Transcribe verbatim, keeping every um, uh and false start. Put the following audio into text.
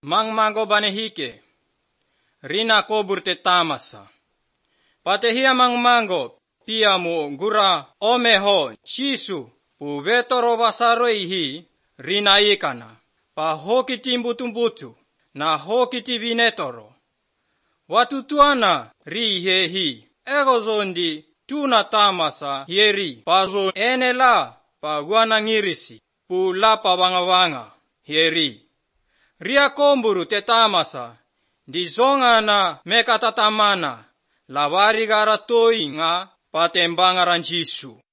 mangmango banehike, rina koburte tamasa. Patehia mangmango, piamu gura omeho chisu, pu vetoro vasaroihi, rina ikana, pa hokiti mbutumbutu, na hokiti vinetoro. Watutuana rihehi, egozondi, tuna tamasa hieri, pazo enela, pa guanangirisi, pu lapa vanga-vanga, hieri. Ria komburu te tamasa, di zonga na mekatatamana, lavari gara toi nga patembangaran Jisu.